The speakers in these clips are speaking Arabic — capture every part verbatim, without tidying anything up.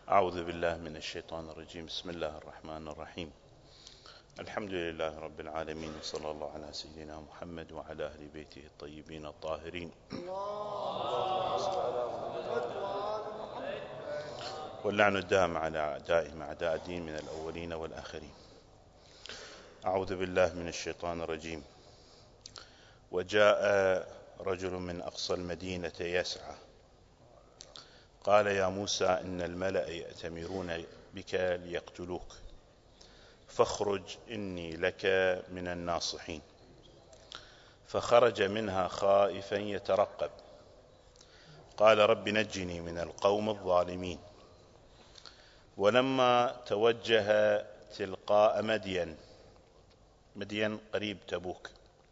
أعوذ بالله من الشيطان الرجيم. بسم الله الرحمن الرحيم. الحمد لله رب العالمين، وصلى الله على سيدنا محمد وعلى أهل بيته الطيبين الطاهرين، واللعن الدائم على أعدائهم أعداء الدين من الأولين والآخرين. أعوذ بالله من الشيطان الرجيم. وجاء رجل من أقصى المدينة يسعى قال يا موسى إن الملأ يأتمرون بك ليقتلوك فاخرج إني لك من الناصحين. فخرج منها خائفا يترقب قال رب نجني من القوم الظالمين. ولما توجه تلقاء مدين، مدين قريب تبوك،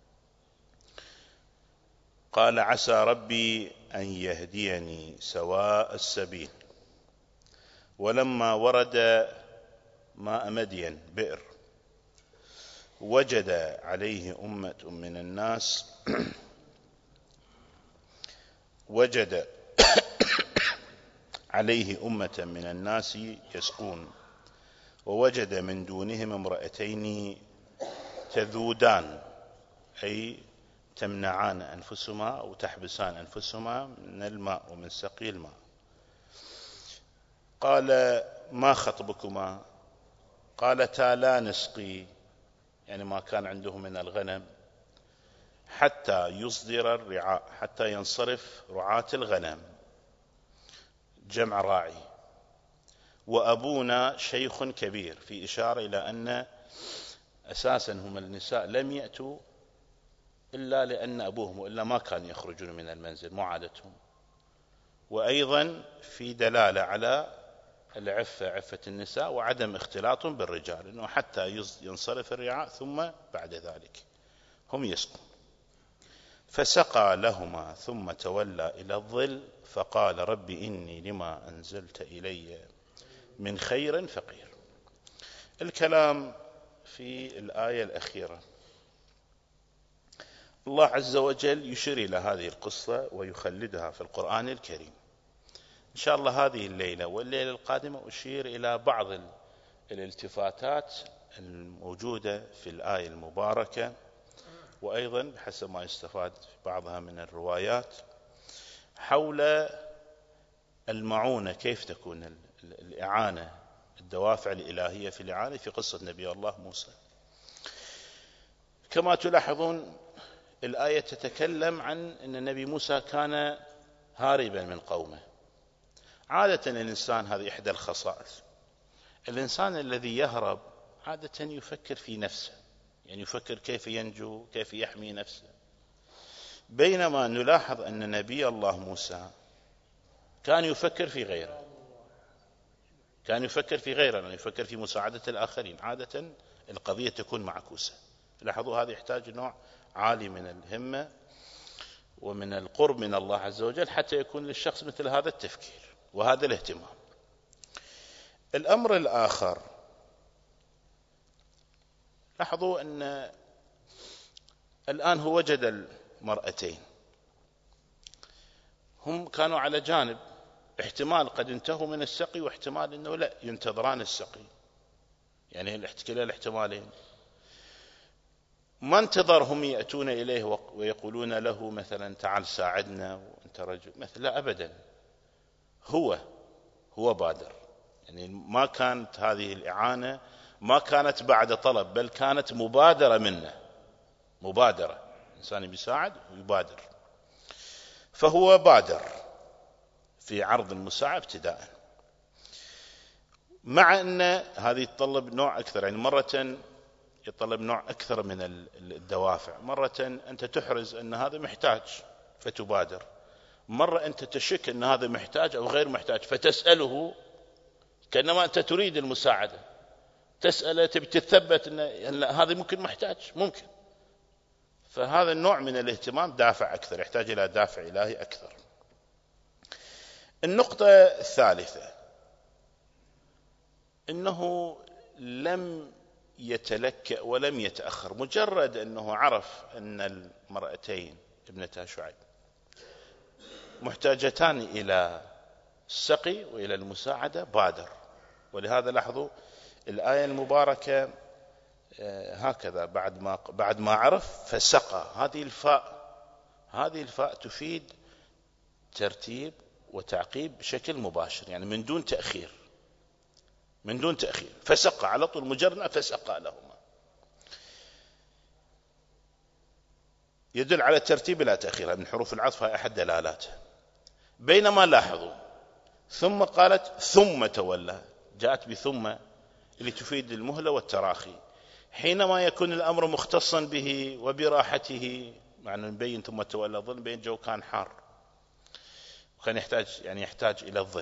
قال عسى ربي أن يهديني سواء السبيل. ولما ورد ماء مدين بئر وجد عليه أمة من الناس وجد عليه أمة من الناس يسقون، ووجد من دونهم امرأتين تذودان، أي تمنعان أنفسهما أو تحبسان أنفسهما من الماء ومن سقي الماء. قال ما خطبكما؟ قالتا لا نسقي، يعني ما كان عندهم من الغنم، حتى يصدر الرعاء، حتى ينصرف رعاة الغنم، جمع راعي. وأبونا شيخ كبير، في إشارة إلى أن أساسا هم النساء لم يأتوا إلا لأن أبوهم، وإلا ما كانوا يخرجون من المنزل، مو عادتهم. وأيضا في دلالة على العفة، عفة النساء وعدم اختلاطهم بالرجال، إنه حتى ينصرف الرعاء ثم بعد ذلك هم يسقون. فسقى لهما ثم تولى إلى الظل فقال رب إني لما أنزلت إلي من خير فقير. الكلام في الآية الأخيرة، الله عز وجل يشير إلى هذه القصة ويخلدها في القرآن الكريم. إن شاء الله هذه الليلة والليلة القادمة أشير إلى بعض الالتفاتات الموجودة في الآية المباركة، وأيضا بحسب ما يستفاد في بعضها من الروايات حول المعونة، كيف تكون الإعانة، الدوافع الإلهية في الإعانة في قصة نبي الله موسى. كما تلاحظون الآية تتكلم عن أن النبي موسى كان هاربا من قومه. عادة الإنسان، هذه إحدى الخصائص، الإنسان الذي يهرب عادة يفكر في نفسه، يعني يفكر كيف ينجو، كيف يحمي نفسه. بينما نلاحظ أن نبي الله موسى كان يفكر في غيره، كان يفكر في غيره، يعني يفكر في مساعدة الآخرين. عادة القضية تكون معكوسة. لاحظوا هذا يحتاج نوع عالي من الهمة ومن القرب من الله عز وجل حتى يكون للشخص مثل هذا التفكير وهذا الاهتمام. الأمر الآخر، لاحظوا أن الآن هو وجد المرأتين، هم كانوا على جانب، احتمال قد انتهوا من السقي واحتمال أنه لا ينتظران السقي، يعني كلا الاحتمالين. ما انتظرهم يأتون إليه ويقولون له مثلا تعال ساعدنا وانت رجل مثلا، لا أبدا، هو هو بادر. يعني ما كانت هذه الإعانة ما كانت بعد طلب، بل كانت مبادرة منه، مبادرة، إنسان بيساعد ويبادر. فهو بادر في عرض المساعدة ابتداء، مع أن هذه يتطلب نوع أكثر، يعني مرة يتطلب نوع أكثر من الدوافع. مرة أنت تحرز أن هذا محتاج فتبادر، مرة أنت تشك أن هذا محتاج أو غير محتاج فتسأله، كأنما أنت تريد المساعدة، تسأله تبي تثبت أن هذا ممكن محتاج، ممكن. فهذا النوع من الاهتمام دافع أكثر، يحتاج إلى دافع إلهي أكثر. النقطة الثالثة أنه لم يتلكأ ولم يتأخر، مجرد أنه عرف أن المرأتين ابنتا شعيب محتاجتان إلى السقي وإلى المساعدة بادر. ولهذا لاحظوا الآية المباركة هكذا، بعد ما بعد ما عرف فسقى، هذه الفاء هذه الفاء تفيد ترتيب وتعقيب بشكل مباشر، يعني من دون تأخير، من دون تأخير. فسقى على طول، مجرد فسقى لهما، يدل على الترتيب لا تأخير، من حروف العطف هي أحد دلالاته. بينما لاحظوا ثم قالت ثم تولى، جاءت بثم اللي تفيد المهلة والتراخي. حينما يكون الأمر مختصا به وبراحته، معنى نبين ثم تولى ظل، بين جو كان حار وكان يحتاج يعني يحتاج إلى الظل،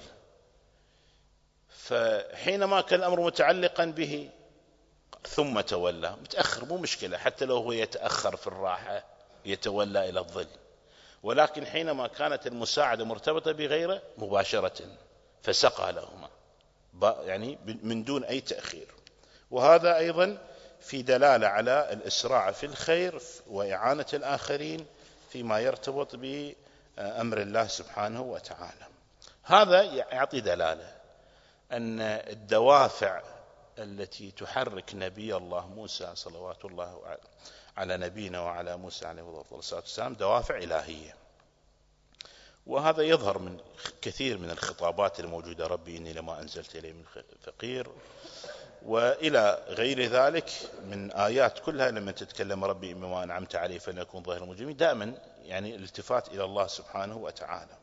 فحينما كان الأمر متعلقا به ثم تولى، متأخر مو مشكلة، حتى لو هو يتأخر في الراحة يتولى إلى الظل. ولكن حينما كانت المساعدة مرتبطة بغيره مباشرة فسقى لهما، يعني من دون أي تأخير. وهذا أيضا في دلالة على الإسراع في الخير وإعانة الآخرين فيما يرتبط بأمر الله سبحانه وتعالى. هذا يعطي دلالة أن الدوافع التي تحرك نبي الله موسى صلوات الله على نبينا وعلى موسى عليه الصلاة والسلام دوافع إلهية. وهذا يظهر من كثير من الخطابات الموجودة، ربي إني لما أنزلت إليه من فقير، وإلى غير ذلك من آيات كلها لما تتكلم ربي بما أنعمت عليه فليكن ظاهر المجرمين، دائما يعني الالتفات إلى الله سبحانه وتعالى.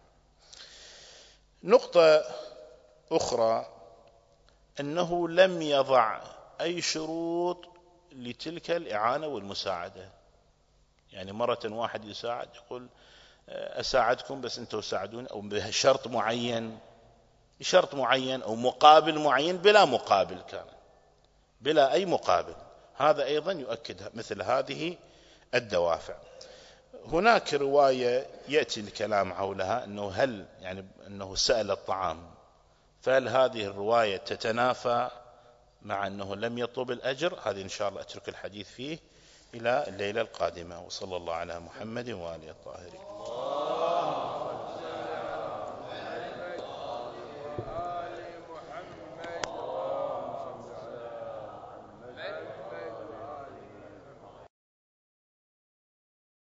نقطة أخرى أنه لم يضع أي شروط لتلك الإعانة والمساعدة. يعني مرة واحد يساعد يقول أساعدكم بس أنتوا ساعدون، أو بشرط معين، بشرط معين أو مقابل معين، بلا مقابل، كان بلا أي مقابل. هذا أيضا يؤكد مثل هذه الدوافع. هناك رواية يأتي الكلام حولها أنه هل يعني أنه سأل الطعام، فهل هذه الرواية تتنافى مع أنه لم يطلب الأجر؟ هذه إن شاء الله أترك الحديث فيه إلى الليلة القادمة. وصلى الله على محمد وآله الطاهرين.